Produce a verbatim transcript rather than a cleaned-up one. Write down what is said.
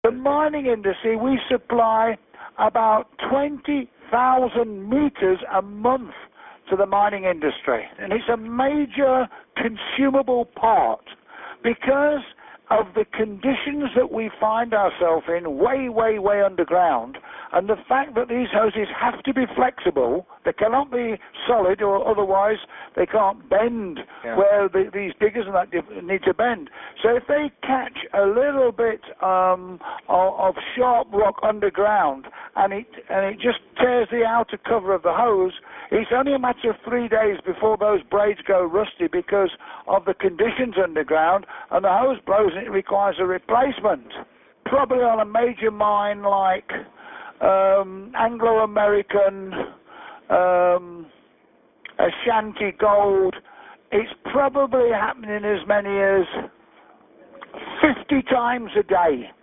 The mining industry, we supply about twenty thousand meters a month to the mining industry, and it's a major consumable part because of the conditions that we find ourselves in way, way, way underground, and the fact that these hoses have to be flexible. They cannot be solid, or otherwise they can't bend yeah. where the, these diggers and that need to bend. So if they catch a little bit um, of, of sharp rock underground and it and it just tears the outer cover of the hose, it's only a matter of three days before those braids go rusty because of the conditions underground, and the hose blows and it requires a replacement. Probably on a major mine like um, Anglo-American, um, Ashanti Gold, it's probably happening as many as fifty times a day.